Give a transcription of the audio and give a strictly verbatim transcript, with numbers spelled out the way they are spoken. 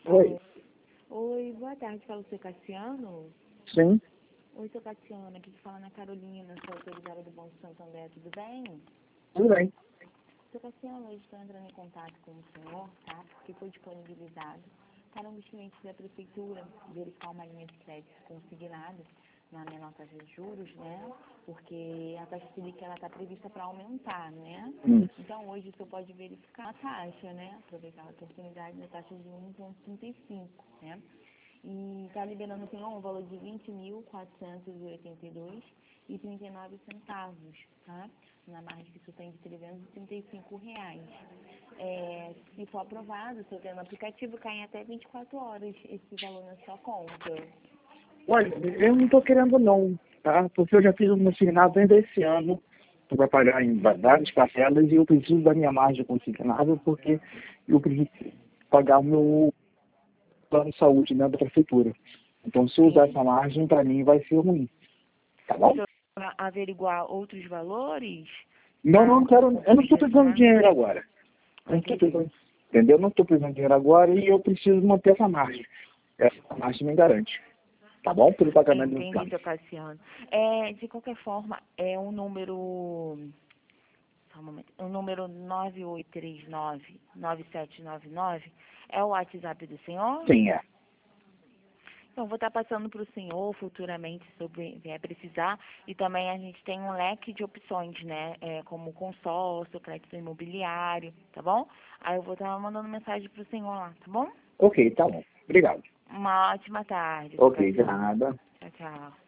Oi. Oi, boa tarde. Fala o seu Cassiano? Sim. Oi, seu Cassiano. Aqui te fala na Carolina, sou autorizada do Banco Santander. Tudo bem? Tudo bem. Seu Cassiano, hoje estou entrando em contato com o senhor, tá? Porque foi disponibilizado para um dos clientes da prefeitura verificar uma linha de crédito consignada na menor taxa de juros, né? Porque a taxa Selic ela está prevista para aumentar, né? Hum. Então hoje o senhor pode verificar a taxa, né? Aproveitar a oportunidade da taxa de um vírgula trinta e cinco, né? E está liberando o senhor um valor de vinte mil quatrocentos e oitenta e dois e trinta e nove centavos, tá? Na margem que isso tem de trezentos e trinta e cinco reais. É, se for aprovado, o senhor tem no aplicativo, cai em até vinte e quatro horas esse valor na sua conta. Olha, eu não estou querendo não, tá? Porque eu já fiz um consignado ainda esse ano, que vai pagar em várias parcelas e eu preciso da minha margem consignada porque eu preciso pagar o meu plano de saúde, né, da prefeitura. Então, se eu usar essa margem, para mim vai ser ruim. Tá O bom? senhor vai averiguar outros valores? Não, não quero, eu não estou precisando de Direcionar? dinheiro agora. Eu não estou Entendi. precisando, entendeu? Eu não estou precisando de dinheiro agora e eu preciso manter essa margem. Essa margem me garante. Tá bom? Pelo pagamento do Entendi, plano. seu Cassiano. É, de qualquer forma, é um número. Só um momento. O número nove oito três nove, nove sete nove nove é o WhatsApp do senhor? Sim, é. Então, vou estar passando para o senhor futuramente sobre vier precisar. E também a gente tem um leque de opções, né? É, como consórcio, crédito imobiliário, tá bom? Aí eu vou estar mandando mensagem para o senhor lá, tá bom? Ok, tá bom. Obrigado. Uma ótima tarde, seu Ok, de Cassiano. nada. Tchau, tchau.